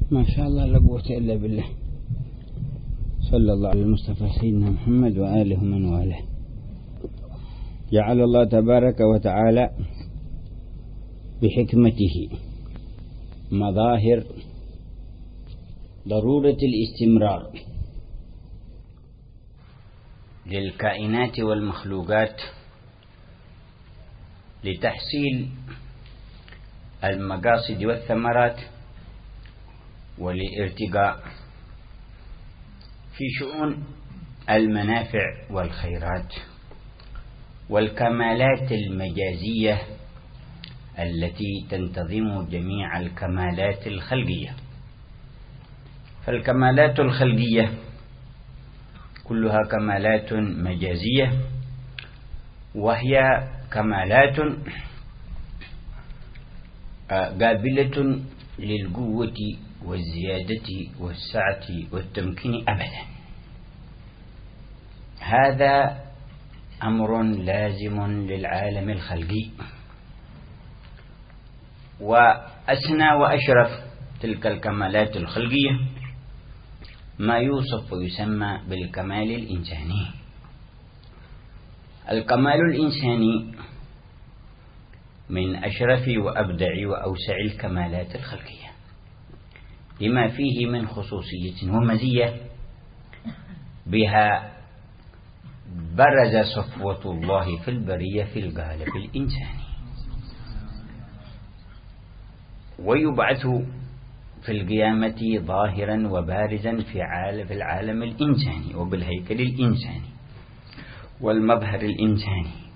ما شاء الله لا قوة إلا بالله. صلى الله على المصطفى سيدنا محمد وآله من والاه. جعل الله تبارك وتعالى بحكمته مظاهر ضرورة الاستمرار للكائنات والمخلوقات لتحصيل المقاصد والثمرات وللارتقاء في شؤون المنافع والخيرات والكمالات المجازية التي تنتظم جميع الكمالات الخلقية. فالكمالات الخلقية كلها كمالات مجازية، وهي كمالات قابلة للقوة والزيادة والسعة والتمكين أبدا. هذا أمر لازم للعالم الخلقي، وأسنى وأشرف تلك الكمالات الخلقية ما يوصف ويسمى بالكمال الإنساني. الكمال الإنساني من أشرف وأبدع وأوسع الكمالات الخلقية لما فيه من خصوصية ومزية بها برز صفوة الله في البرية في القالب الإنساني، ويبعث في القيامة ظاهرا وبارزا في العالم الإنساني وبالهيكل الإنساني والمظهر الإنساني.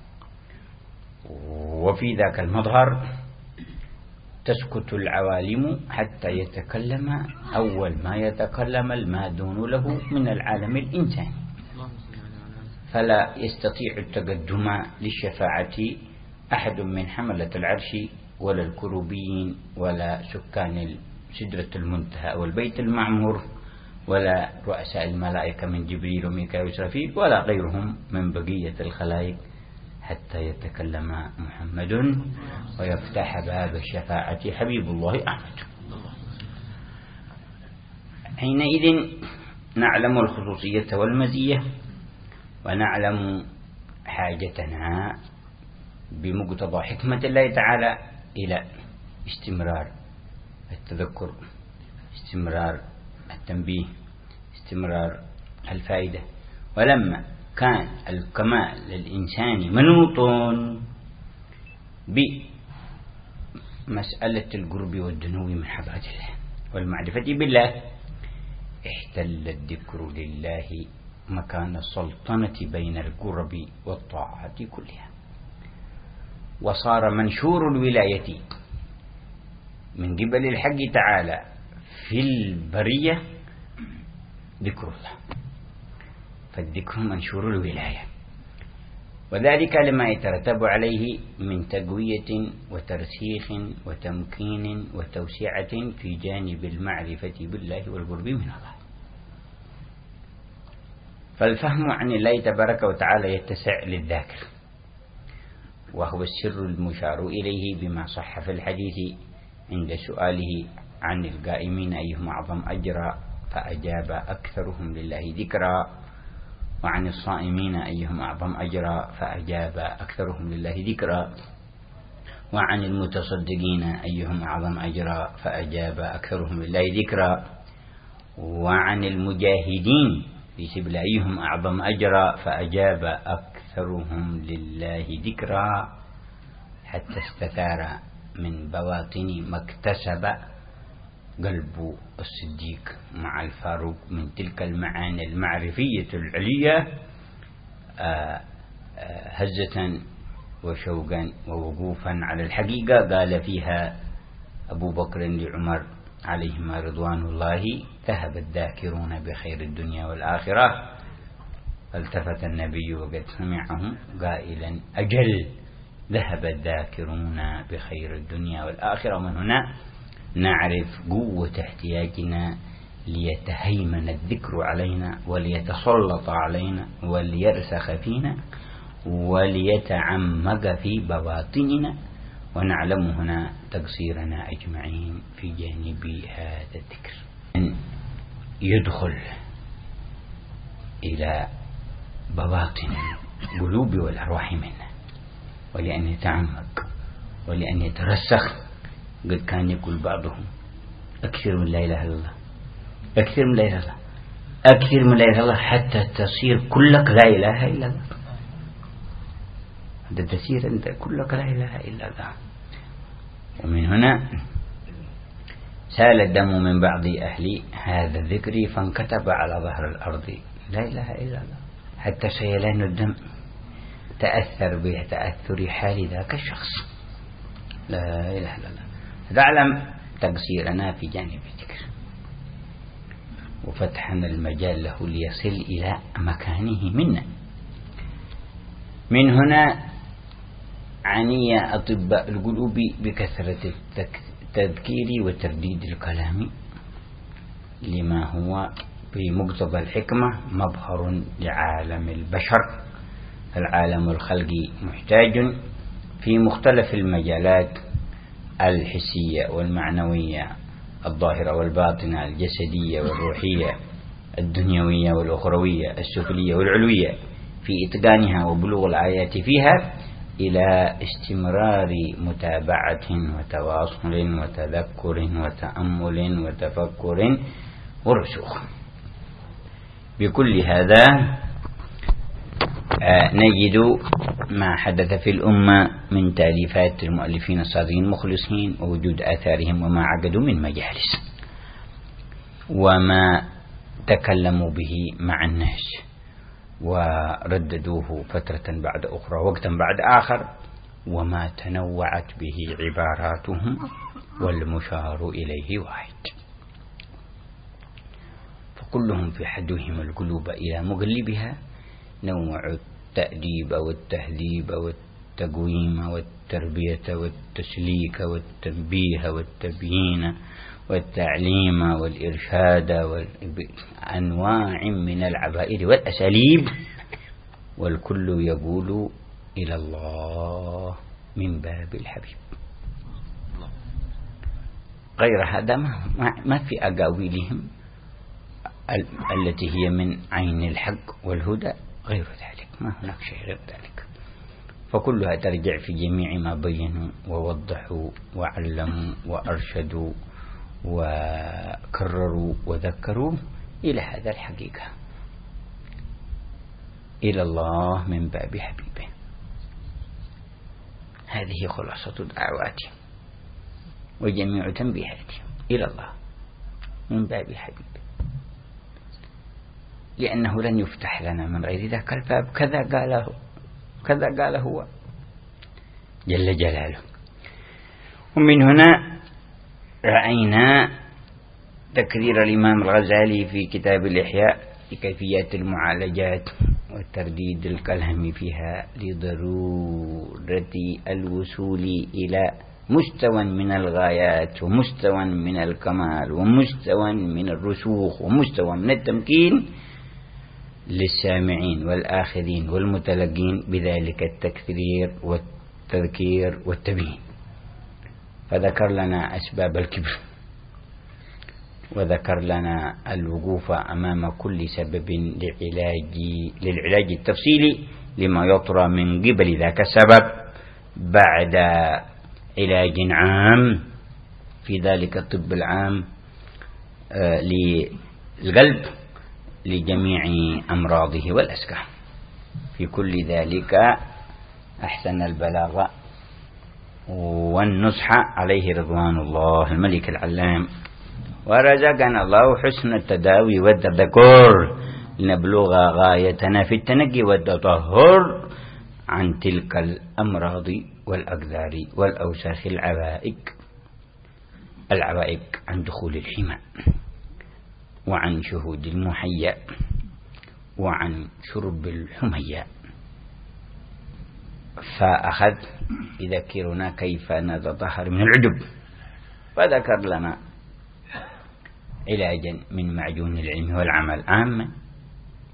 وفي ذاك المظهر تسكت العوالم حتى يتكلم أول ما يتكلم المادون له من العالم الإنساني، فلا يستطيع التقدم للشفاعة أحد من حملة العرش ولا الكروبيين ولا سكان سدرة المنتهى والبيت المعمور ولا رؤساء الملائكة من جبريل وميكائيل وإسرافيل ولا غيرهم من بقية الخلائق حتى يتكلم محمد ويفتح باب الشفاعة حبيب الله أحمد. حينئذ نعلم الخصوصية والمزية، ونعلم حاجتنا بمقتضى حكمة الله تعالى إلى استمرار التذكر، استمرار التنبيه، استمرار الفائدة. ولما كان الكمال الإنساني منوط بمسألة القرب والدنو من حضرة الله والمعرفة بالله، احتل الذكر لله مكان السلطنة بين القرب والطاعات كلها، وصار منشور الولاية من قبل الحق تعالى في البرية ذكر الله، فالذكر منشور الولاية، وذلك لما يترتب عليه من تقوية وترسيخ وتمكين وتوسعة في جانب المعرفة بالله والقرب من الله. فالفهم عن الله تبارك وتعالى يتسع للذاكر، وهو السر المشار إليه بما صح في الحديث عند سؤاله عن القائمين أيهم أعظم أجرا فأجاب أكثرهم لله ذكرا، وعن الصائمين أيهم أعظم أجرا فأجاب أكثرهم لله ذكرا، وعن المتصدقين أيهم أعظم أجرا فأجاب أكثرهم لله ذكرا، وعن المجاهدين في سبيل أيهم أعظم أجرا فأجاب أكثرهم لله ذكرا، حتى استثار من بواطن ما اكتسب قلب الصديق مع الفاروق من تلك المعاني المعرفية العلية هزة وشوقا ووقوفا على الحقيقة. قال فيها أبو بكر لعمر عليهما رضوان الله: ذهب الذاكرون بخير الدنيا والآخرة. فالتفت النبي وقد سمعهم قائلا: أجل، ذهب الذاكرون بخير الدنيا والآخرة. ومن هنا نعرف قوة احتياجنا ليتهيمن الذكر علينا وليتسلط علينا وليرسخ فينا وليتعمق في بواطننا ونعلم هنا تقصيرنا أجمعين في جانب هذا الذكر، أن يدخل إلى بواطن القلوب والأرواح منا، ولأن يتعمق ولأن يترسخ. قد كان يقول بعضهم: أكثر من لا إله إلا الله، أكثر من لا إله إلا الله، أكثر من لا إله إلا الله، حتى تصير كلك لا إله إلا الله. هذا تصير أنت كلك لا إله إلا الله. ومن هنا سال الدم من بعض أهل هذا الذكر فانكتب على ظهر الأرض لا إله إلا الله، حتى سيلان الدم تأثر به تأثر حال ذاك الشخص. لا إله إلا الله. تعلم تقصيرنا في جانب الذكر وفتحنا المجال له ليصل إلى مكانه منا. من هنا عني أطباء القلوب بكثرة التذكير وترديد الكلام لما هو بمقتضى الحكمة مظهر لعالم البشر. العالم الخلقي محتاج في مختلف المجالات الحسية والمعنوية، الظاهرة والباطنة، الجسدية والروحية، الدنيوية والأخروية، السفلية والعلوية، في إتقانها وبلوغ الآيات فيها إلى استمرار متابعة وتواصل وتذكر وتأمل وتفكر ورسوخ. بكل هذا نجد ما حدث في الأمة من تأليفات المؤلفين الصادقين المخلصين ووجود آثارهم وما عقدوا من مجالس وما تكلموا به مع الناس ورددوه فترة بعد أخرى وقتا بعد آخر، وما تنوعت به عباراتهم والمشار إليه واحد. فكلهم في حدهم القلوب إلى مقلبها نوع التأديب والتهذيب والتقويم والتربية والتسليك والتنبيه والتبيين والتعليم والإرشاد أنواع من العبائر والأساليب، والكل يقول إلى الله من باب الحبيب. غير هذا ما في أقاويلهم التي هي من عين الحق والهدى غير ذلك، ما هناك شيء غير ذلك. فكلها ترجع في جميع ما بينوا ووضحوا وعلموا وأرشدوا وكرروا وذكروا إلى هذا الحقيقة، إلى الله من باب حبيبه. هذه خلاصة دعواتي وجميع تنبيهاتي إلى الله من باب حبيبه، لأنه لن يفتح لنا من غير ذاك الباب. كذا قال هو جل جلاله. ومن هنا رأينا تكرير الإمام الغزالي في كتاب الإحياء لكيفيات المعالجات والترديد الكلام فيها لضرورة الوصول إلى مستوى من الغايات ومستوى من الكمال ومستوى من الرسوخ ومستوى من التمكين للسامعين والآخذين والمتلقين بذلك التكثير والتذكير والتبيين. فذكر لنا أسباب الكبر، وذكر لنا الوقوف أمام كل سبب للعلاج التفصيلي لما يطرى من قبل ذاك السبب بعد علاج عام، في ذلك الطب العام للقلب لجميع أمراضه والأسكام. في كل ذلك أحسن البلاغ والنصح عليه رضوان الله الملك العلام، ورزقنا الله حسن التداوي والتذكر لنبلغ غايتنا في التنقي والتطهر عن تلك الأمراض والأقدار والأوساخ العوائق عن دخول الحمى وعن شهود المحيا وعن شرب الحميا. فأخذ يذكرنا كيف نتطهر من العجب، فذكر لنا علاجا من معجون العلم والعمل عاما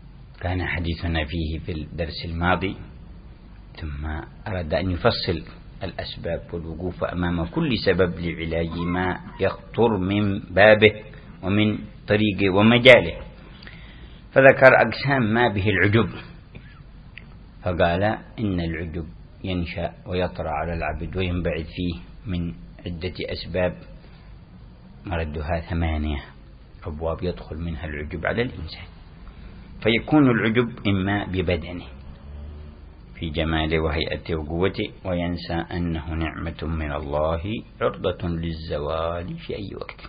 كان حديثنا فيه في الدرس الماضي، ثم أراد أن يفصل الأسباب والوقوف أمام كل سبب لعلاج ما يخطر من بابه ومن طريقه ومجاله. فذكر أقسام ما به العجب، فقال إن العجب ينشأ ويطرأ على العبد وينبعث فيه من عدة أسباب، مردها 8 أبواب يدخل منها العجب على الإنسان. فيكون العجب إما ببدنه في جماله وهيئته وقوته، وينسى أنه نعمة من الله عرضة للزوال في أي وقت،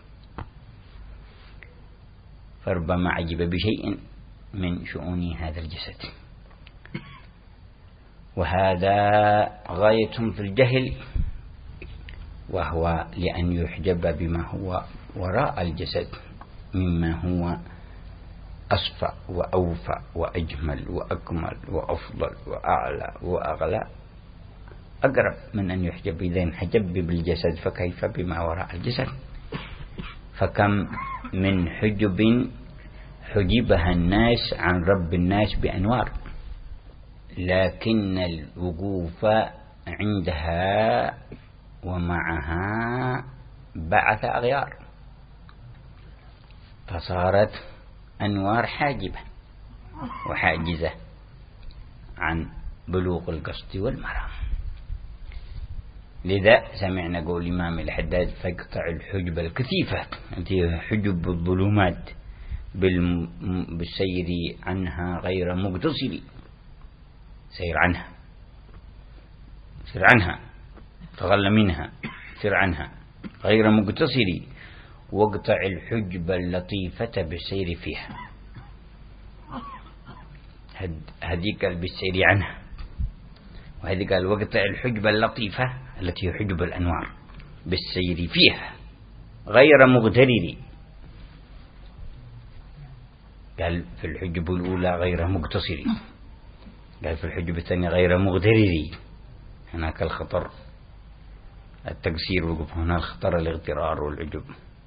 فربما عجب بشيء من شؤون هذا الجسد، وهذا غاية في الجهل، وهو لأن يحجب بما هو وراء الجسد مما هو أصفى وأوفى وأجمل وأكمل وأفضل وأعلى وأغلى، أقرب من أن يحجب. إذا انحجب بالجسد فكيف بما وراء الجسد؟ فكم من حجب حجبها الناس عن رب الناس بأنوار، لكن الوقوف عندها ومعها بعث أغيار، فصارت أنوار حاجبة وحاجزة عن بلوغ القصد والمرام. لذا سمعنا قول الإمام الحداد: فاقطع الحجب الكثيفة التي حجب الظلمات بالسير عنها غير مقتصر. سير عنها تغل منها، سير عنها غير مقتصر، واقطع الحجب اللطيفة بالسير فيها. هذيك بالسير عنها، وهذه قال واقطع الحجب اللطيفة التي حجب الأنوار بالسير فيها غير مغترر. قال في الحجب الأولى غير مقتصر، قال في الحجب الثاني غير مغترر. هناك الخطر التقصير، وقف هنا الخطر الاغترار والعجب.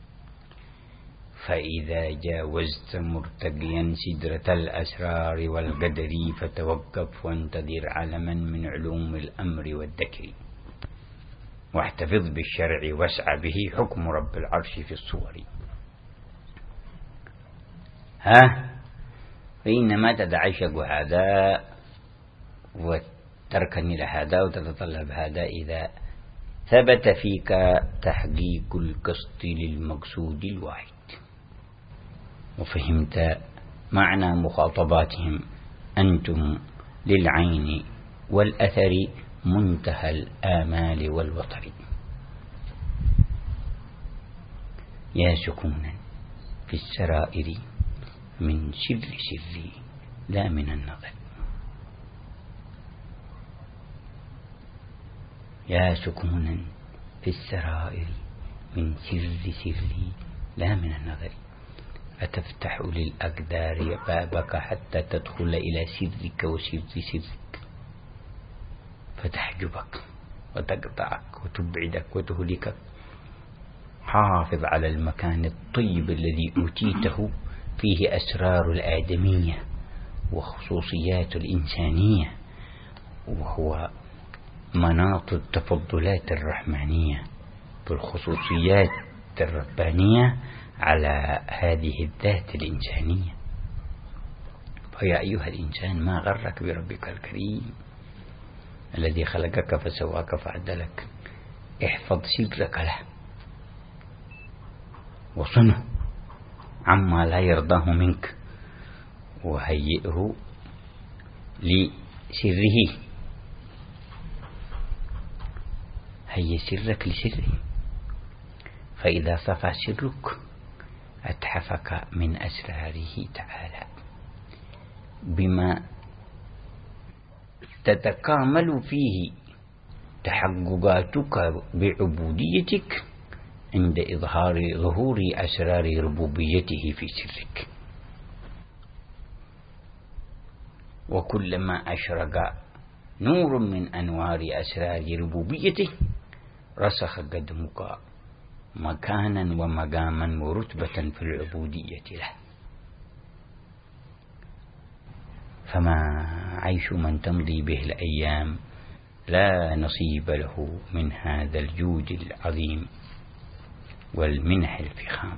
فإذا جاوزت مرتقيا سدرة الأسرار والقدر فتوقف وانتظر علما من علوم الأمر والذكر، واحتفظ بالشرع واسعى به حكم رب العرش في الصور. فإنما تتعشق هذا وتركن إلى هذا وتتطلب هذا إذا ثبت فيك تحقيق القصد للمقصود الواحد، وفهمت معنى مخاطباتهم: أنتم للعين والأثر منتهى الآمال والوطر. يا سكونا في السرائر من سري لا من النظر. يا سكونا في السرائر من سري لا من النظر، أتفتح للأقدار بابك حتى تدخل إلى سرك وسر سرك، فتحجبك وتقطعك وتبعدك وتهلكك. حافظ على المكان الطيب الذي أوتيته فيه أسرار الآدمية وخصوصيات الإنسانية، وهو مناط التفضلات الرحمانية بالخصوصيات الربانية على هذه الذات الإنسانية. فيا أيها الإنسان ما غرك بربك الكريم الذي خلقك فسواك فعدلك. احفظ سرك له وصنه عما لا يرضاه منك، وهيئه لسره. هيئ سرك لسره، فإذا صفى سرك أتحفك من أسراره تعالى بما تتكامل فيه تحققاتك بعبوديتك عند ظهور أسرار ربوبيته في سرك. وكلما أشرق نور من أنوار أسرار ربوبيته رسخ قدمك مكانا ومقاما ورتبة في العبودية له. فما عيش من تمضي به الأيام لا نصيب له من هذا الجود العظيم والمنح الفخام،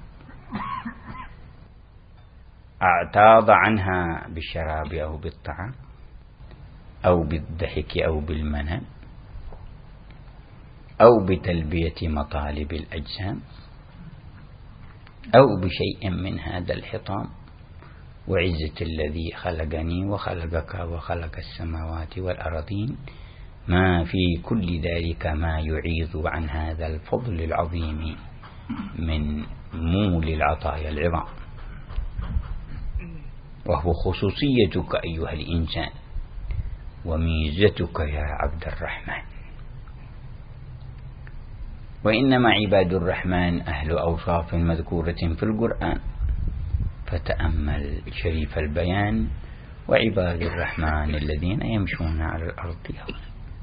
اعتاض عنها بالشراب أو بالطعام أو بالضحك أو بالمنام أو بتلبية مطالب الأجسام أو بشيء من هذا الحطام، وعزة الذي خلقني وخلقك وخلق السماوات والأرضين، ما في كل ذلك ما يعيض عن هذا الفضل العظيم من مول العطايا العظام، وهو خصوصيتك أيها الإنسان وميزتك يا عبد الرحمن. وإنما عباد الرحمن أهل أوصاف مذكورة في القرآن، فتأمل شريف البيان: وعباد الرحمن الذين يمشون على الأرض هونا.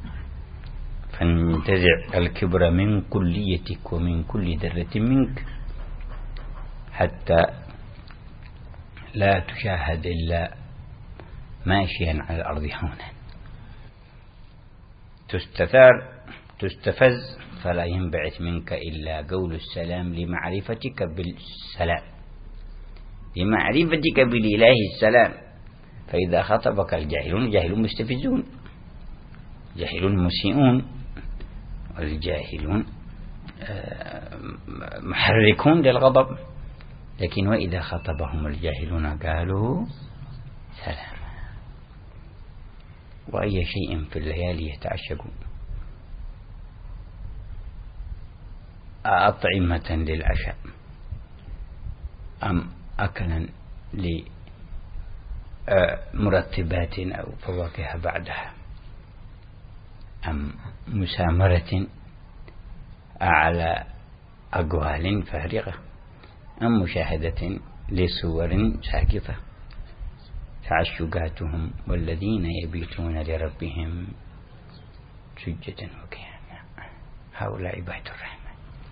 فانتزع الكبر من كليتك ومن كل ذرة منك حتى لا تشاهد إلا ماشيا على الأرض هونا، تستفز فلا ينبعث منك إلا قول السلام لمعرفتك بالسلام، لمعرفتك بالإله السلام. فإذا خطبك الجاهلون، جاهلون مستفزون، جاهلون مسيئون، والجاهلون محركون للغضب، لكن وإذا خطبهم الجاهلون قالوا سلام. وأي شيء في الليالي يتعشقون، أطعمة للعشاء أم أكلا لمرتبات أو فواكه بعدها، أم مسامرة على أقوال فارغة، أم مشاهدة لصور ساقطة. تعشقاتهم والذين يبيتون لربهم سجدا وقياما، هؤلاء عباد الرحمن.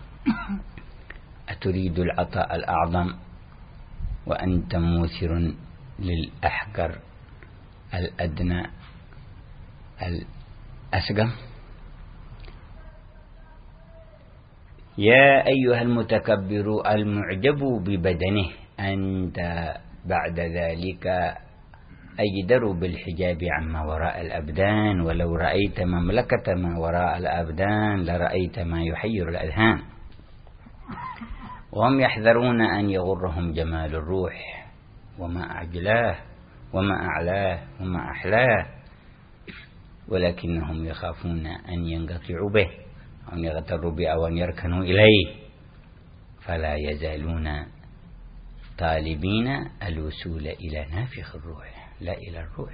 أتريد العطاء الأعظم وأنت موثر للأحقر الأدنى الأسقم؟ يا أيها المتكبر المعجب ببدنه، أنت بعد ذلك أجدر بالحجاب عما وراء الأبدان، ولو رأيت مملكة ما وراء الأبدان لرأيت ما يحير الأذهان. وهم يحذرون أن يغرهم جمال الروح وما أعجلاه وما أعلاه وما أحلاه، ولكنهم يخافون أن ينقطعوا به أو أن يغتروا به أو أن يركنوا إليه، فلا يزالون طالبين الوصول إلى نافخ الروح لا إلى الروح.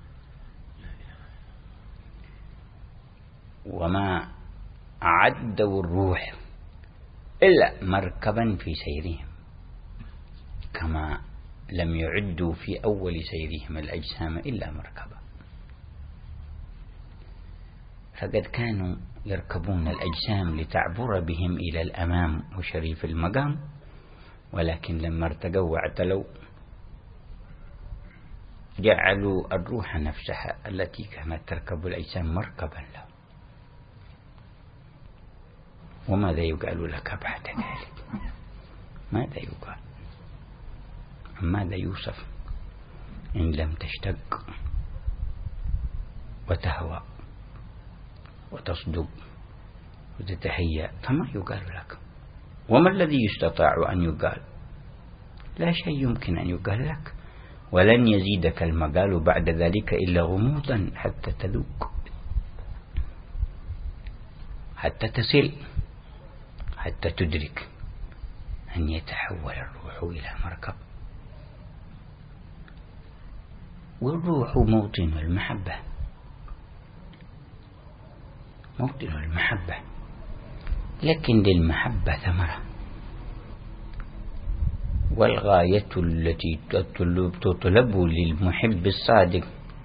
وما أعدوا الروح إلا مركبا في سيرهم، كما لم يعدوا في أول سيرهم الأجسام إلا مركبا. فقد كانوا يركبون الأجسام لتعبر بهم إلى الأمام وشريف المقام، ولكن لما ارتقوا واعتلوا جعلوا الروح نفسها التي كانت تركب الأجسام مركبا له. وماذا يقال لك بعد ذلك؟ ماذا يقال؟ ماذا يوصف إن لم تشتق وتهوى وتصدق وتتهيأ؟ فما يقال لك؟ وما الذي يستطاع أن يقال؟ لا شيء يمكن أن يقال لك، ولن يزيدك المقال بعد ذلك إلا غموضا حتى تذوق، حتى تصل، حتى تدرك أن يتحول الروح إلى مركب. والروح موطن المحبة، موطن المحبة، لكن للمحبة ثمرة، والغاية التي تطلب للمحب الصادق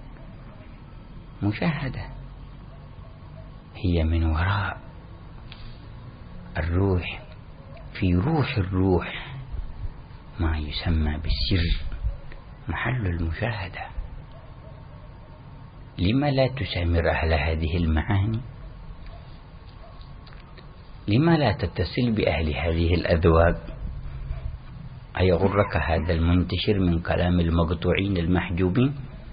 مشاهدة، هي من وراء الروح، في روح الروح ما يسمى بالسر، محل المشاهدة. لما لا تسامر أهل هذه المعاني؟ لما لا تتصل بأهل هذه الأذواق؟ أيغرك هذا المنتشر من كلام المقطوعين المحجوبين؟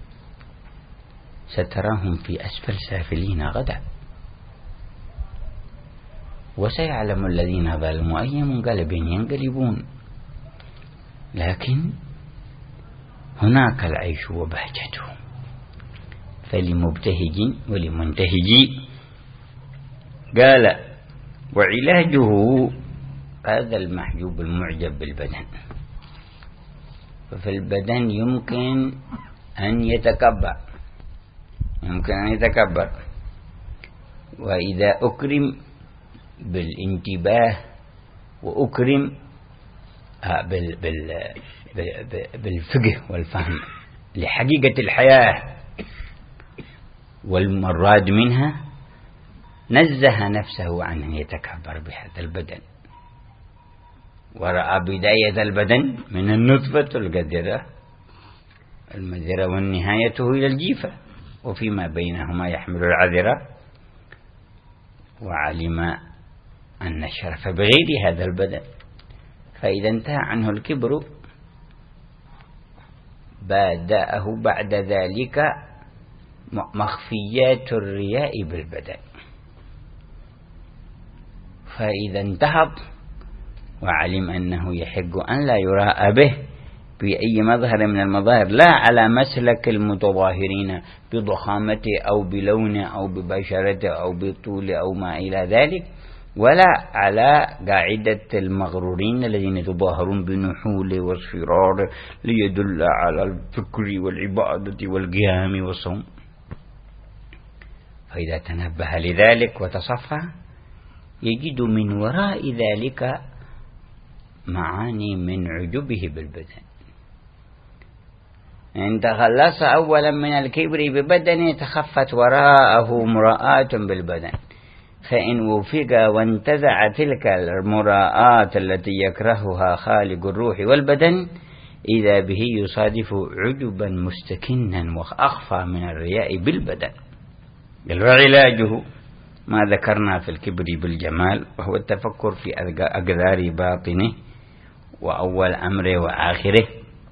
ستراهم في أسفل سافلين غدا، وسيعلم الذين ظلموا أي منقلب ينقلبون. لكن هناك العيش وبهجته، فلمبتهج ولمنتهج. قال وعلاجه هذا المحجوب المعجب بالبدن. ففي البدن يمكن أن يتكبر، وإذا أكرم بالانتباه وأكرم بالفقه والفهم لحقيقة الحياة والمراد منها، نزه نفسه عن أن يتكبر بهذا البدن، ورأى بداية البدن من النطفة القدرة المذرة والنهايته إلى الجيفة، وفيما بينهما يحمل العذرة، وعلم أن الشرف بغير هذا البدن. فإذا انتهى عنه الكبر بادأه بعد ذلك مخفيات الرياء بالبدن. فإذا انتهض وعلم أنه يحق أن لا يراء به بأي مظهر من المظاهر، لا على مسلك المتظاهرين بضخامته أو بلونه أو ببشرته أو بطوله أو ما إلى ذلك، ولا على قاعدة المغرورين الذين يتظاهرون بنحول والصرار ليدل على الفكر والعبادة والقيام والصوم. فإذا تنبه لذلك وتصفى يجد من وراء ذلك معاني من عجبه بالبدن. إن تخلص أولا من الكبر ببدنه تخفت وراءه مراءات بالبدن، فإن وفق وانتزع تلك المراءات التي يكرهها خالق الروح والبدن إذا به يصادف عجبا مستكنا وأخفى من الرياء بالبدن. وعلاجه ما ذكرنا في الكبر بالجمال، وهو التفكر في أقدار باطنه وأول أمره وآخره،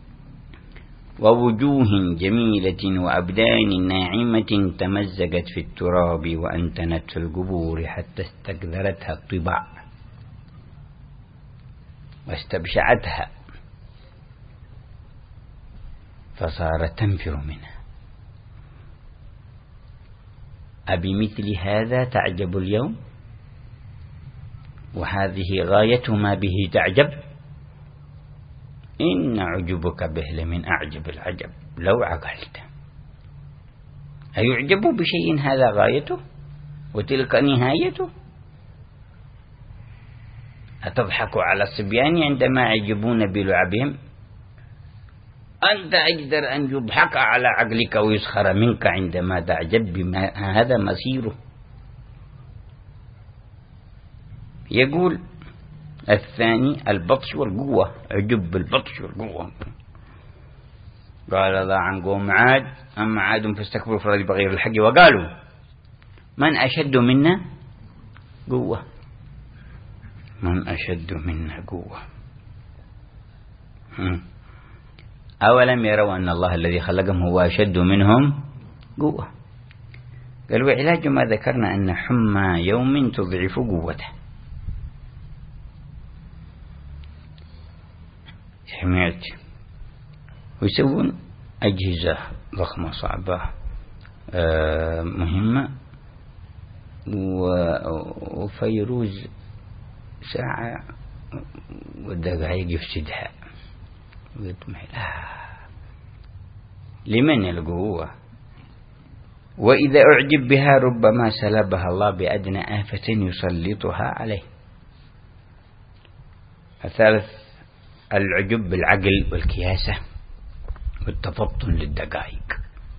ووجوه جميلة وأبدان ناعمة تمزقت في التراب وأنتنت في القبور حتى استكثرتها الطباع واستبشعتها فصارت تنفر منها. أبمثل هذا تعجب اليوم؟ وهذه غاية ما به تعجب؟ إن عجبك به لمن أعجب العجب لو عقلت. أيعجب بشيء هذا غايته وتلك نهايته؟ أتضحك على الصبيان عندما يعجبون بلعبهم؟ أنت أجدر أن يضحك على عقلك ويسخر منك عندما تعجب بما هذا مصيره. يقول الثاني البطش والقوة، عجب بالبطش والقوة. قال ذا عن قوم عاد أما عاد فاستكبروا في الأرض بغير الحق وقالوا من أشد منا قوة، من أشد منا قوة. أولم يروا أن الله الذي خلقهم هو أشد منهم قوة. قال وعلاج ما ذكرنا أن حمى يوم تضعف قوته. حماية ويسوون أجهزة ضخمة صعبة مهمة، وفيروز ساعة والدقائق يفسدها ويطمح لمن القوة. وإذا أعجب بها ربما سلبها الله بأدنى آفة يسلطها عليه. الثالث العجب بالعقل والكياسة والتفطن للدقائق،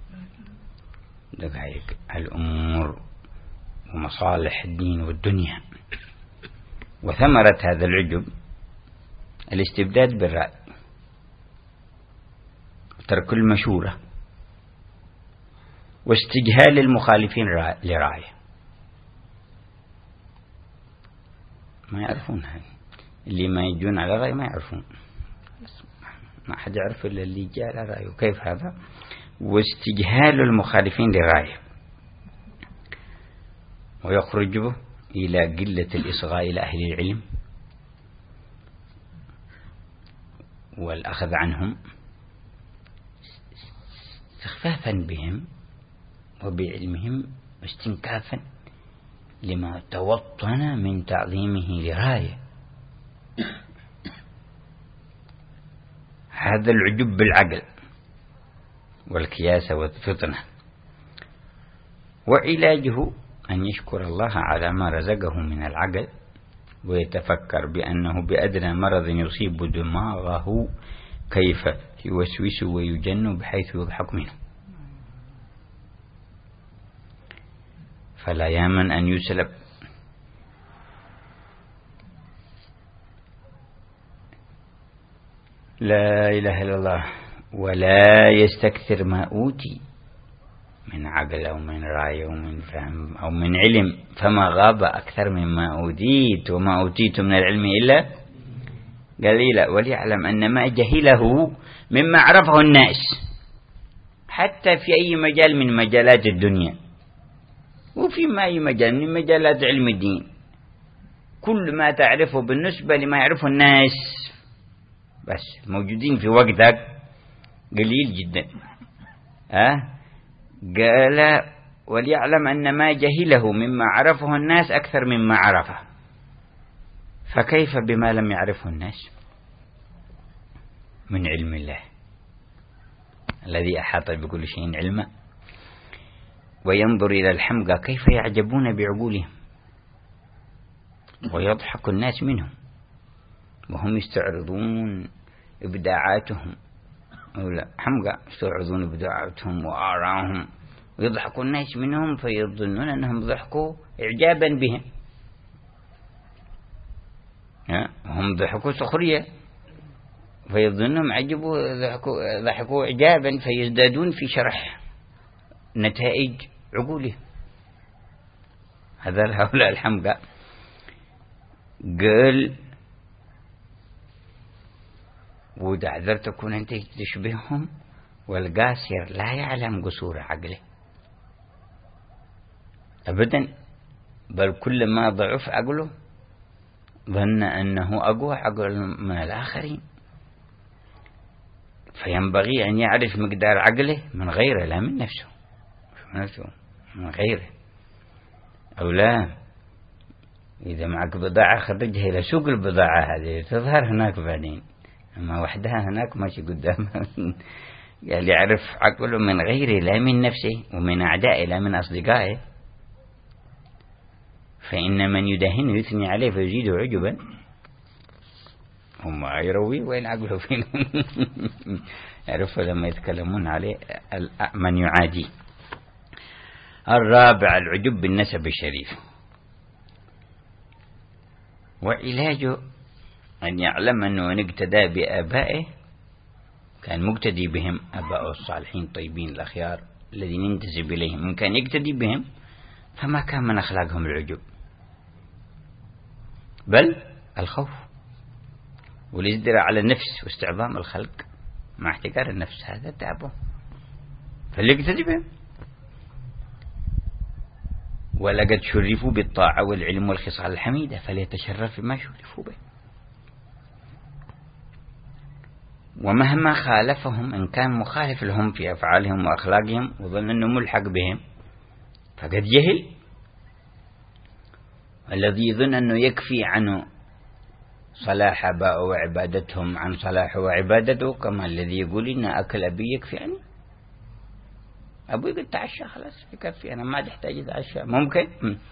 دقائق الأمور ومصالح الدين والدنيا. وثمرة هذا العجب الاستبداد بالرأي وترك المشورة واستجهال المخالفين لراية. ما يعرفون هذه، اللي ما يجون على رأي ما يعرفون، ما حد يعرف إلا اللي جاء على رأيه. كيف هذا؟ واستجهال المخالفين لراية، ويخرج به إلى قلة الإصغاء إلى أهل العلم والأخذ عنهم استخفافا بهم وبعلمهم واستنكافا لما توطن من تعظيمه لراية. هذا العجب بالعقل والكياسة والفطنة. وعلاجه أن يشكر الله على ما رزقه من العقل، ويتفكر بأنه بأدنى مرض يصيب دماغه كيف يوسوس ويجن بحيث يضحك منه، فلا يامن أن يسلب. لا إله إلا الله. ولا يستكثر ما أوتي من عقل أو من رأي أو من فهم أو من علم، فما غاب أكثر مما أوتيت، وما أوتيت من العلم إلا قليلا. وليعلم أن ما جهله مما عرفه الناس، حتى في أي مجال من مجالات الدنيا، وفي أي مجال من مجالات علم الدين، كل ما تعرفه بالنسبة لما يعرفه الناس بس موجودين في وقتك قليل جدا. قال وليعلم أن ما جهله مما عرفه الناس أكثر مما عرفه، فكيف بما لم يعرفه الناس من علم الله الذي أحاط بكل شيء علما. وينظر إلى الحمقى كيف يعجبون بعقولهم، ويضحك الناس منهم وهم يستعرضون إبداعاتهم، حمقى يستعرضون إبداعاتهم وآراءهم، ويضحك الناس منهم فيظنون أنهم ضحكوا إعجابا بهم، هم ضحكوا سخرية فيظنهم عجبوا ضحكوا إعجابا، فيزدادون في شرح نتائج عقولهم. هذا هؤلاء الحمقى. قال ودعذر تكون أنت تشبههم، والقاسر لا يعلم قصور عقله أبدا، بل كلما ضعف عقله ظن أنه أقوى عقل من الآخرين، فينبغي أن يعرف مقدار عقله من غيره لا من نفسه، من غيره. أو لا، إذا معك بضاعة خرجها إلى سوق البضاعة هذه تظهر هناك بعدين، أما وحدها هناك ماشي قدامها. قال يعرف عقله من غيره لا من نفسه، ومن أعدائه لا من أصدقائه، فإن من يدهنه يثني عليه فيزيده عجبا، هم يروي وين عقله فيهم. يعرفوا لما يتكلمون عليه من يعادي. الرابع العجب بالنسب الشريف. وعلاجه أن يعلم أنه نقتدى بآبائه، كان مقتدي بهم آباء الصالحين الطيبين الأخيار الذين ينتسب إليهم، من كان يقتدي بهم فما كان من أخلاقهم العجب، بل الخوف والازدراء على النفس واستعظام الخلق مع احتكار النفس، هذا تعبه فليقتدي بهم. ولقد شرفوا بالطاعة والعلم والخصال الحميدة فليتشرف بما شرفوا به. ومهما خالفهم إن كان مخالف لهم في أفعالهم وأخلاقهم وظن أنه ملحق بهم فقد جهل. الذي يظن أنه يكفي عنه صلاح أباء وعبادتهم عن صلاح وعبادته، كما الذي يقول إن أكل أبي يكفي عني، أبوي يقول تعشى خلاص يكفي، أنا ما أحتاج أتعشى. ممكن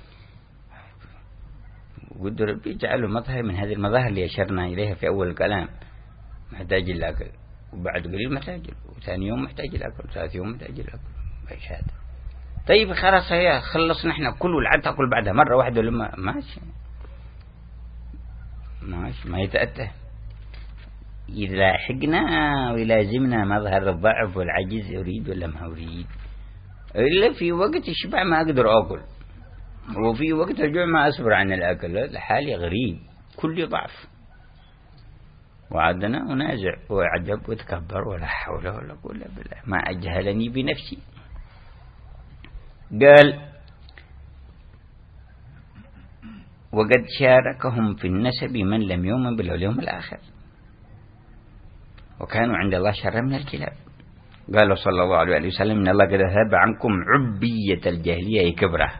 قد ربي جعله مظهر من هذه المظاهر اللي أشرنا إليها في أول الكلام، محتاج الأكل وبعد قليل محتاج، وثاني يوم محتاج الأكل، وثالث يوم محتاج الأكل. ايش هذا؟ طيب خلاص هي خلص نحن كل والعاد تأكل بعدها مرة واحدة لما ماشي ما يتأتى. إذا حقنا ويلازمنا مظهر الضعف والعجز، أريد ولا ما أريد، إلا في وقت الشبع ما أقدر أكل، وفي وقت الجوع ما أصبر عن الأكل. حالي غريب، كل ضعف. وعدنا أنازع وأعجب وتكبر، ولا حول ولا قوة إلا بالله، ما أجهلني بنفسي. قال: وقد شاركهم في النسب من لم يؤمن باليوم الآخر، وكانوا عند الله شر من الكلاب. قال صلى الله عليه وسلم: إن الله قد ذهب عنكم عبية الجاهلية كبره،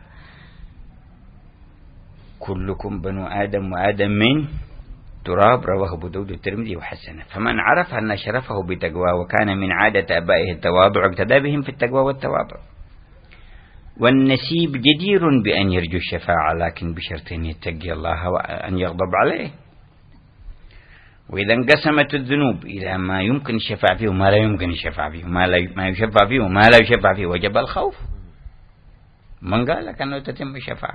كلكم بنو آدم وآدم من تراب. رواه أبو داود والترمذي وحسنه. فمن عرف أن شرفه بتقوى وكان من عادة آبائه التواضع اقتدى بهم في التقوى والتواضع. والنسيب جدير بأن يرجو الشفاعة، لكن بشرط أن يتقي الله وأن يغضب عليه. وإذا انقسمت الذنوب إلى ما يمكن الشفاعة فيه وما لا يمكن الشفاعة فيه، ما يشفع فيه وما لا يشفع فيه، وجب الخوف. من قال لك أنه تتم الشفاعة؟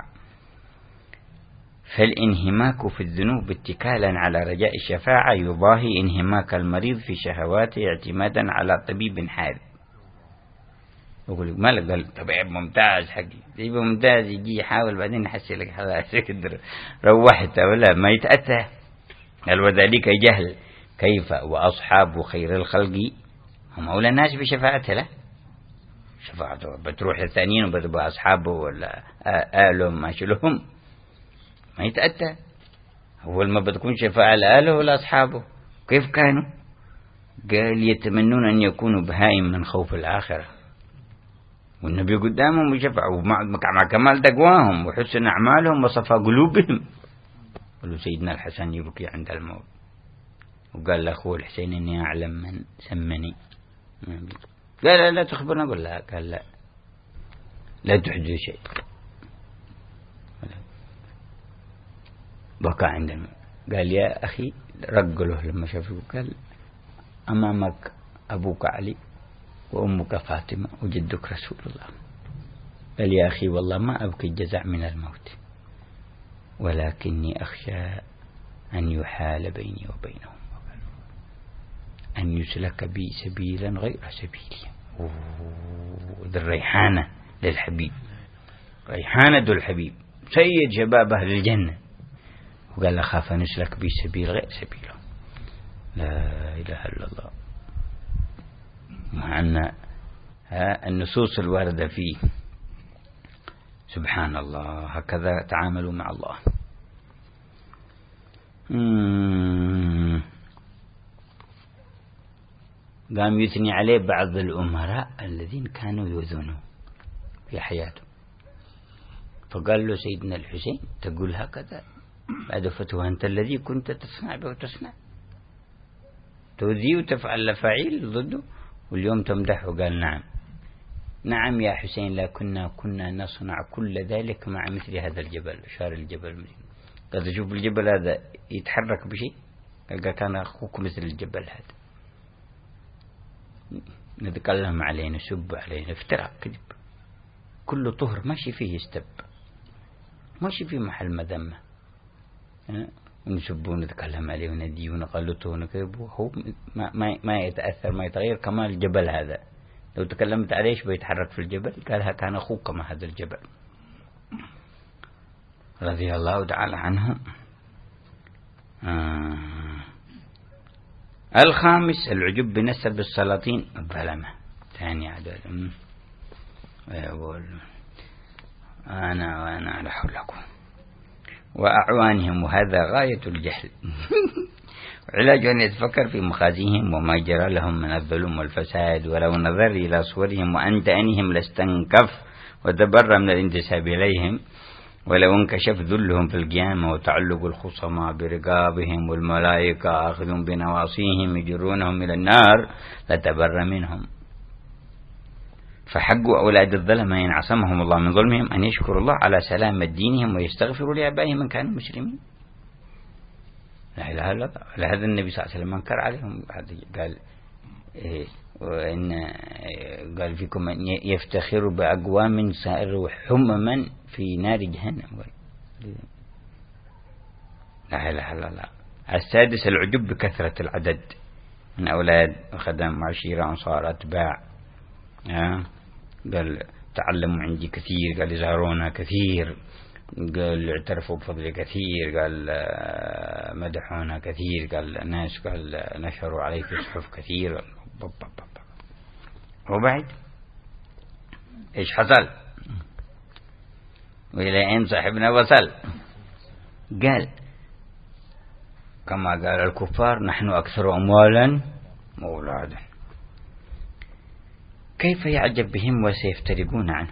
فالانهماك في الذنوب اتكالا على رجاء الشفاعة يضاهي انهماك المريض في شهواته اعتمادا على طبيب حاذق. يقول ما لك؟ قال طبيب ممتاز حقي، طبيب ممتاز يجي يحاول بعدين يحسي لك خلاص روحت ولا ما يتأتى. قال: وذلك جهل. كيف وأصحاب خير الخلق هم أولى الناس بشفاعته له. شفاعته بتروح الثانيين وبتبقى أصحابه ولا آلهم ما شلهم، ما يتأتى. أول ما بتكون شفاعة لآله ولا أصحابه كيف كانوا؟ قال: يتمنون أن يكونوا بهائم من خوف الآخرة، والنبي قدامهم يشفعوا مع كمال تقواهم وحسن أعمالهم وصفى قلوبهم. قالوا سيدنا الحسن يبكي عند الموت، وقال لأخوه الحسين: إني أعلم من سمني. قال: لا تخبرنا. قال: لا. قال: لا تحدث شيء. بكى عند الموت. قال: يا أخي، رجله لما شافه قال: أمامك أبوك علي وأمك فاطمة وجدك رسول الله. قال: يا أخي والله ما أبكي الجزع من الموت، ولكني أخشى أن يحال بيني وبينهم، أن يسلك بي سبيلا غير سبيلي. ذي الريحانة للحبيب، ريحانة الحبيب سيد شباب أهل الجنة. وقال: أخاف أن يسلك بي سبيل غير سبيله. لا إله إلا الله. مع أن النصوص الواردة فيه سبحان الله هكذا تعاملوا مع الله. قام يثني عليه بعض الأمراء الذين كانوا يؤذونه في حياته، فقال له سيدنا الحسين: تقول هكذا بعد فتوى أنت الذي كنت تصنع به وتصنع، تؤذي وتفعل لفعيل ضده، واليوم تمدحه. قال: نعم نعم يا حسين، لا كنا نصنع كل ذلك مع مثل هذا الجبل. أشار الجبل. قال: شوف الجبل هذا يتحرك بشيء؟ قال: كان أخوك مثل الجبل هذا، نتكلم عليه نسب عليه افتراء كذب، كل طهر ماشي فيه يستب، ماشي فيه محل مذمة، ونسبه ونتكلم عليه ونديه ونقلته ونكذبه. هو ما يتأثر ما يتغير كما الجبل هذا، لو تكلمت عليه ايش بيتحرك في الجبل؟ قالها كان أخوك كما هذا الجبل. رضي الله تعالى عنه. الخامس العجب بنسب السلاطين الظلمة. ثاني عدد يقول: أنا لا حول لكم وأعوانهم، وهذا غاية الجهل. علاج أن يتفكر في مخازيهم وما جرى لهم من الظلم والفساد، ولو نظر إلى صورهم وأنتأنهم لاستنكف وتبرى من الانتساب إليهم، ولو انكشف ذلهم في القيامة وتعلق الخصماء برقابهم والملائكة آخذ بنواصيهم يجرونهم إلى النار لتبرى منهم. فحق أولاد الظلمة إن عصمهم الله من ظلمهم أن يشكروا الله على سلامة دينهم ويستغفروا لآبائهم من كانوا مسلمين. لا إله إلا الله. لهذا النبي صلى الله عليه وسلم أنكر عليهم، قال وإن قال فيكم من يفتخر بأقوام سائروا حمما في نار جهنم. لا إله إلا الله. السادس العجب بكثرة العدد من أولاد وخدم وعشيرة أنصار أتباع. قال تعلموا عندي كثير، قال يزارونا كثير، قال اعترفوا بفضلي كثير، قال مدحونا كثير، قال ناس قال نشروا عليك صحف كثير. وبعد ايش حصل؟ وإلى أين صاحبنا وصل؟ قال كما قال الكفار نحن أكثر أموالا وأولادا. كيف يعجب بهم وسيفترقون عنه؟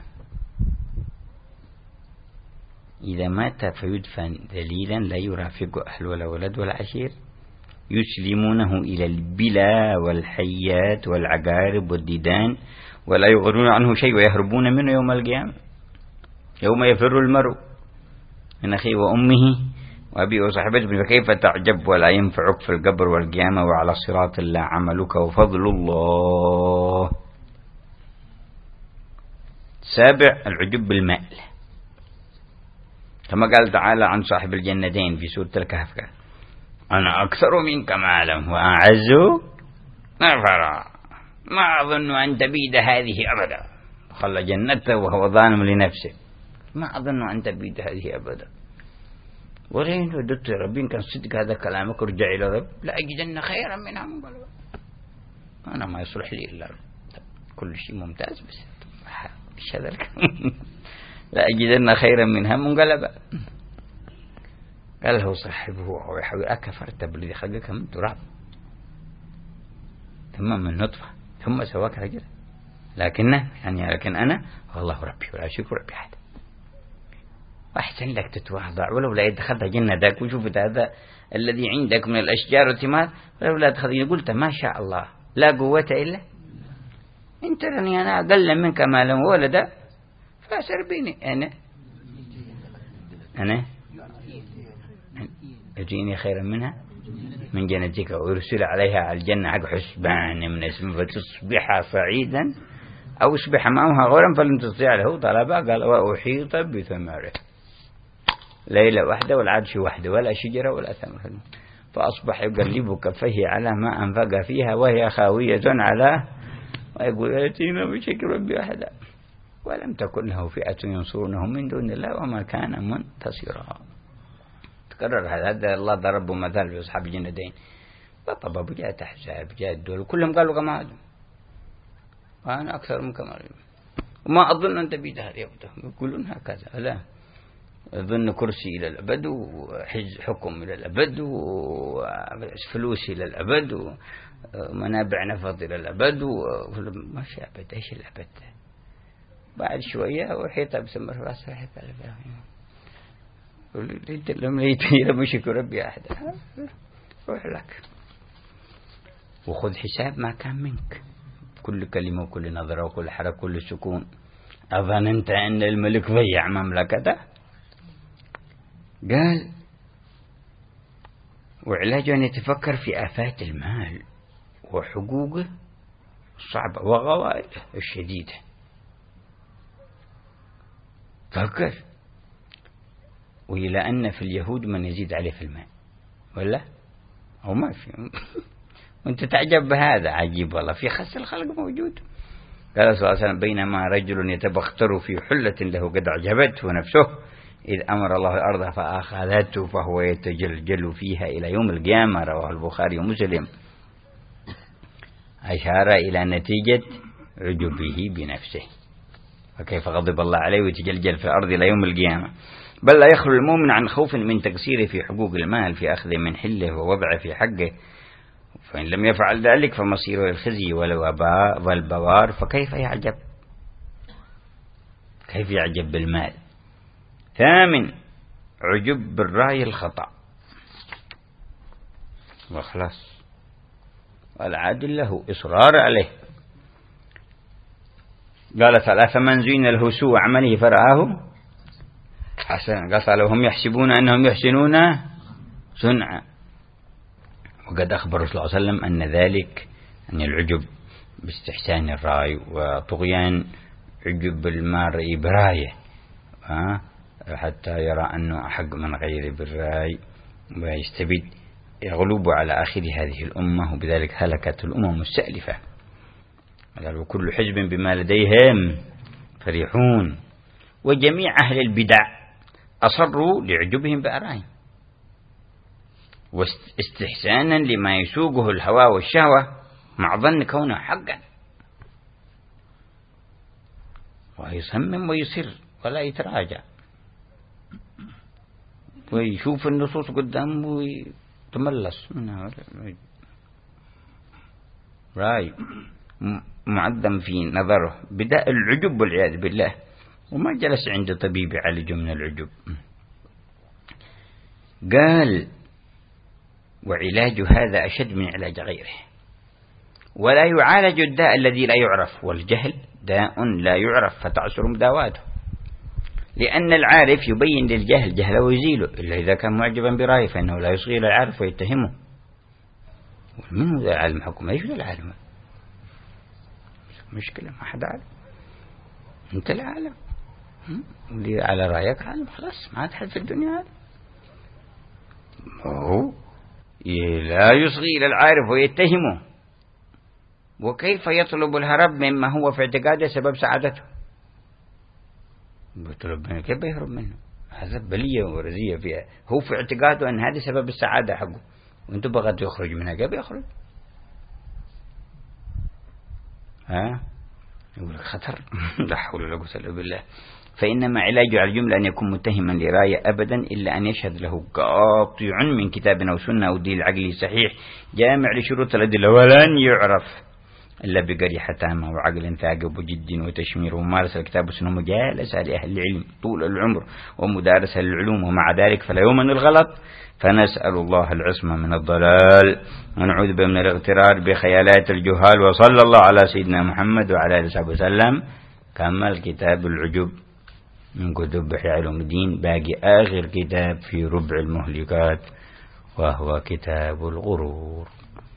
إذا مات فيدفن ذليلا لا يرافق أهل ولا ولد ولا عشير، يسلمونه إلى البلا والحيات والعقارب والديدان ولا يغرون عنه شيء ويهربون منه يوم القيامة، يوم يفر المرء من أخيه وأمه وأبيه وصحبته. فكيف تعجب ولا ينفعك في القبر والقيامة وعلى الصراط لا عملك وفضل الله. 7 العجب بالمال، كما قال تعالى عن صاحب الجنتين في سورة الكهف قال أنا أكثر منك مالا وأعز نفرا ما أظن أن تبيد هذه أبدا. خلى جنته وهو ظالم لنفسه، ما أظن أن تبيد هذه أبدا. ولين وددت ربي كان صدق هذا كلامك ارجع إلى رب لا أجدن خيرا منها منقلبا. أنا ما يصلح لي إلا كل شيء ممتاز بس شذلك لا أجدن خيرا منها منقلبا. قال له صاحبه وهو يحاول أكفرت بالذي خلقك من تراب ثم من نطفة ثم سواك رجلا لكن أنا والله ربي ولا أشرك ربي أحد. أحسن لك تتواضع ولو لا يدخلت جنتك وشوفت هذا الذي عندك من الأشجار والثمار ولو لا تخذين قلت ما شاء الله لا قوة إلا إن ترني أنا أقل منك مالا وولدا فأسر بيني أنا يجيني خيرا منها من جنتك ويرسل عليها على الجنة حق حسبان من اسم فتصبح صعيدا أو اصبح معها غورا فلن تستطيع له طلبا. قال وأحيط بثمره ليلة واحدة والعرش وحده ولا شجرة ولا ثمر فأصبح يقلب كفيه على ما أنفق فيها وهي خاوية على ويقول يأتينا بشكل ربي أحدا ولم تكن له فئة ينصرونه من دون الله وما كان منتصرا. تكرر هذا الله ضرب مثال في أصحاب الجنتين فطبعا جاءت أحزاب جاءت الدول كلهم قالوا كما هذا وأنا أكثر من كما وما أظن أن تبيد هذه يقولون هكذا لا أظن كرسي إلى الأبد وحكم إلى الأبد وفلوس إلى الأبد ومنابع نفط إلى الأبد ما في أبد. إيش الأبد؟ بعد شوية وحيطة بسمر راسه حيطة لم يتني لم يشك ربي أحد. روح لك وخذ حساب ما كان منك كل كلمة وكل نظرة وكل حركة وكل سكون. أظننت أن الملك ضيع مملكته؟ قال وعلاجه أن يتفكر في آفات المال وحقوقه الصعبة وغوائله الشديدة. فكر. وإلى أن في اليهود من يزيد عليه في المال ولا أو ما في وانت تعجب بهذا عجيب والله في خس الخلق موجود. قال صلى الله عليه وسلم بينما رجل يتبختر في حلة له قد أعجبته نفسه إذ أمر الله الأرض فأخذته فهو يتجلجل فيها إلى يوم القيامة. رواه البخاري ومسلم. أشار إلى نتيجة عجبه بنفسه فكيف غضب الله عليه ويتجلجل في الأرض إلى يوم القيامة. بل لا يخلو المؤمن عن خوف من تقصيره في حقوق المال في أخذ من حله ووضعه في حقه فإن لم يفعل ذلك فمصيره الخزي والبوار. فكيف يعجب كيف يعجب بالمال. 8 عجب بالرأي الخطأ وخلاص والعادل له إصرار عليه. قال 3 من زين له سوء عمله فرآه حسنا قال هم يحسبون أنهم يحسنون صنعا. وقد أخبر صلى الله عليه وسلم أن ذلك أن العجب باستحسان الرأي وطغيان عجب المرء برايه حتى يرى أنه أحق من غيره بالرأي ويستبد يغلب على آخر هذه الأمة وبذلك هلكت الأمم السالفة. قال وكل حزب بما لديهم فرحون. وجميع أهل البدع أصروا لعجبهم بآرائهم واستحسانا لما يسوقه الهوى والشهوة مع ظن كونه حقا، ويصمم ويصر ولا يتراجع ويشوف النصوص قدامه ويتملص منها راي معدم في نظره بداء العجب والعياذ بالله، وما جلس عند طبيب يعالجه من العجب. قال: وعلاج هذا أشد من علاج غيره، ولا يعالج الداء الذي لا يعرف، والجهل داء لا يعرف فتعسر مداواته، لأن العارف يبين للجهل جهله ويزيله، إلا إذا كان معجبا برأيه فإنه لا يصغي العارف ويتهمه. ومن هو ذا العالم حكم؟ ايش ذا العالم؟ مشكلة ما حد عالم، انت العالم اللي على رأيك عالم، خلاص ما تحد في الدنيا عالم. هو لا يصغي إلى العارف ويتهمه، وكيف يطلب الهرب مما هو في اعتقاده سبب سعادته؟ بيطلب منه، كيف يهرب منه؟ هذا بلية ورزية فيها. هو في اعتقاده أن هذا سبب السعادة حقه، وانتو بغيت يخرج منها، كيف يخرج؟ يقول لك خطر. لا حول ولا قوة إلا بالله. فإنما علاجه على الجملة أن يكون متهما لراية أبدا، إلا أن يشهد له قاطع من كتاب أو سنة أو دليل عقلي صحيح جامع لشروط الأدلة، ولن يعرف إلا بقريحة تامة وعقل ثاقب وجد وتشمير وممارسة الكتاب والسنة ومجالسة لأهل العلم طول العمر ومدارسة للعلوم، ومع ذلك فلا يؤمن الغلط. فنسأل الله العصمة من الضلال ونعوذ به من الاغترار بخيالات الجهال. وصلى الله على سيدنا محمد وعلى آله وصحبه وسلم. كمل كتاب العجب من كتب إحياء علوم الدين، باقي آخر كتاب في ربع المهلكات وهو كتاب الغرور.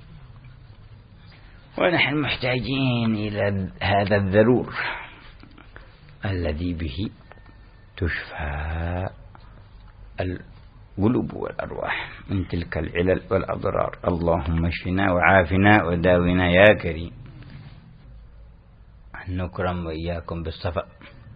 ونحن محتاجين إلى هذا الذرور الذي به تشفى القلوب والأرواح من تلك العلل والأضرار. اللهم اشفنا وعافنا وداونا يا كريم. نكرم وإياكم بالصفاء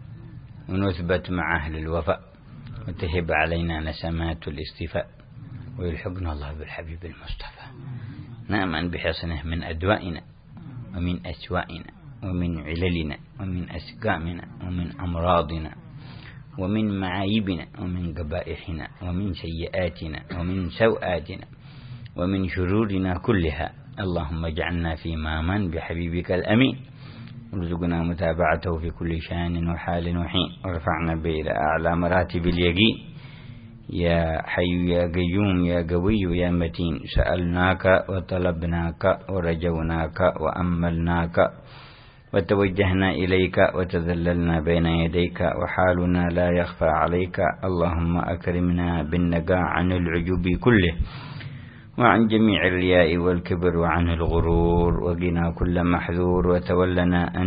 ونثبت مع أهل الوفاء، وتهب علينا نسمات الاستفاء، ويلحقنا الله بالحبيب المصطفى. نأمن بحصنه من أدوائنا ومن أسوائنا ومن عللنا ومن أسقامنا ومن أمراضنا ومن معايبنا ومن قبائحنا ومن سيئاتنا ومن سوآتنا ومن شرورنا كلها. اللهم اجعلنا في مامن بحبيبك الأمين، ارزقنا متابعته في كل شان وحال وحين، ورفعنا به إلى أعلى مراتب اليقين. يا حي يا قيوم يا قوي يا متين، سألناك وطلبناك ورجوناك وأملناك وتوجهنا إليك وتذللنا بين يديك، وحالنا لا يخفى عليك. اللهم أكرمنا بالنجاة عن العجب كله وعن جميع الرياء والكبر وعن الغرور، وقنا كل محذور، وتولنا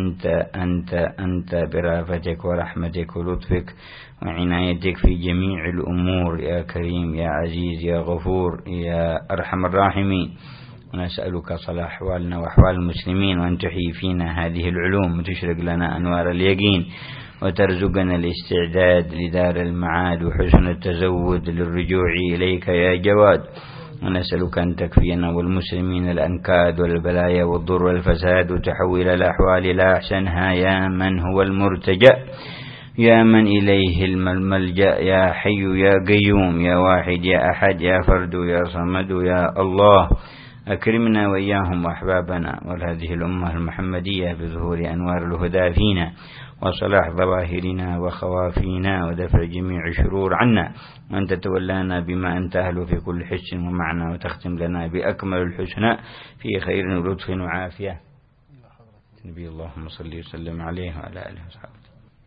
أنت برافتك ورحمتك ولطفك وعنايتك في جميع الأمور يا كريم يا عزيز يا غفور يا أرحم الراحمين. ونسألك صلاح أحوالنا وأحوال المسلمين، وأن تحيي فينا هذه العلوم وتشرق لنا أنوار اليقين، وترزقنا الاستعداد لدار المعاد وحسن التزود للرجوع إليك يا جواد. ونسألك أن تكفينا والمسلمين الأنكاد والبلايا والضر والفساد، وتحول الأحوال إلى أحسنها يا من هو المرتجى، يا من إليه الملجأ، يا حي يا قيوم يا واحد يا أحد يا فرد يا صمد يا الله. أكرمنا وإياهم وأحبابنا وهذه الأمة المحمدية بظهور أنوار الهدى فينا، وصلاح ظواهرنا وخوافينا، ودفع جميع الشرور عنا، وأن تتولانا بما أنت أهل في كل حسن ومعنى، وتختم لنا بأكمل الحسنى في خير ولطف وعافية. نبي اللهم صل وسلم عليه وعلى آله وصحبه.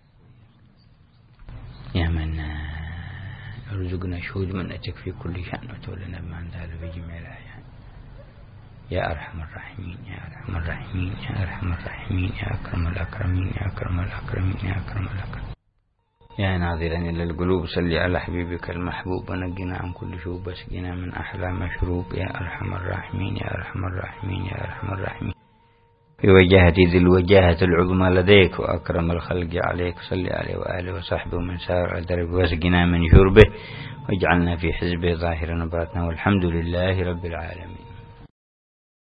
يا من ارزقنا شهود منتك في كل شأن، وتولنا بما أنت أهل في جميع الأحيان يا أرحم الراحمين يا أرحم الراحمين يا أرحم الراحمين يا أكرم الأكرمين يا أكرم الأكرمين يا أكرم الأكرمين. يا ناظرا إلى القلوب صل على حبيبك المحبوب، ونقنا عن كل شوب وسقنا من أحلى مشروب يا أرحم الراحمين يا أرحم الراحمين يا أرحم الراحمين. بوجاهة ذي الوجاهة العظمى لديك وأكرم الخلق عليك، صل عليه وآله وصحبه ومن سار على دربه واسقنا من شربه واجعلنا في حزبه ظاهرا وباطنا، والحمد لله رب العالمين.